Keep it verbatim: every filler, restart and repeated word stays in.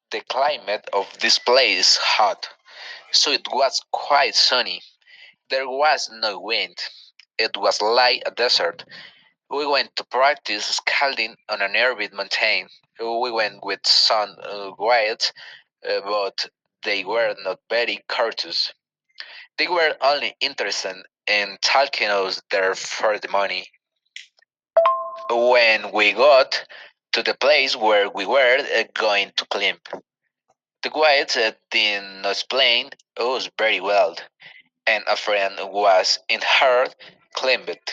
The climate of this place is hot, so it was quite sunny. There was no wind. It was like a desert. We went to practice scalding on a nearby mountain. We went with some uh, guides, uh, but they were not very courteous. They were only interested in taking us there for the money. When we got to the place where we were uh, going to climb, the guides uh, did not explain us very well, and a friend was in her climbed.